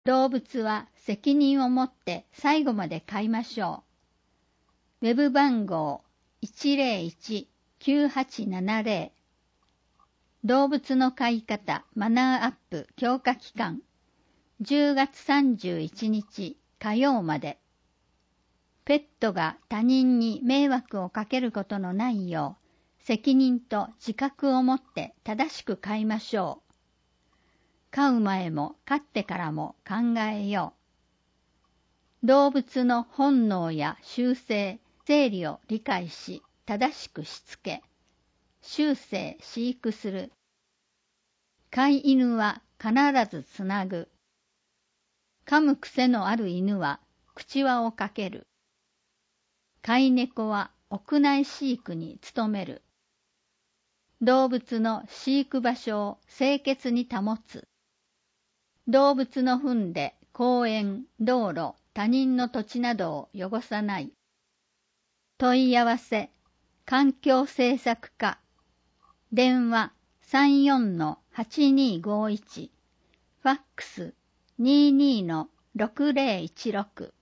動物は責任を持って最後まで飼いましょう。ウェブ番号 101-9870 動物の飼い方マナーアップ強化期間10月31日火曜まで。ペットが他人に迷惑をかけることのないよう責任と自覚を持って正しく飼いましょう。飼う前も飼ってからも考えよう。動物の本能や習性、生理を理解し、正しくしつけ、終生飼育する。飼い犬は必ずつなぐ。噛む癖のある犬は口輪をかける。飼い猫は屋内飼育に努める。動物の飼育場所を清潔に保つ。動物の糞で公園、道路、他人の土地などを汚さない。問い合わせ、環境政策課。電話 34-8251。ファックス 22-6016。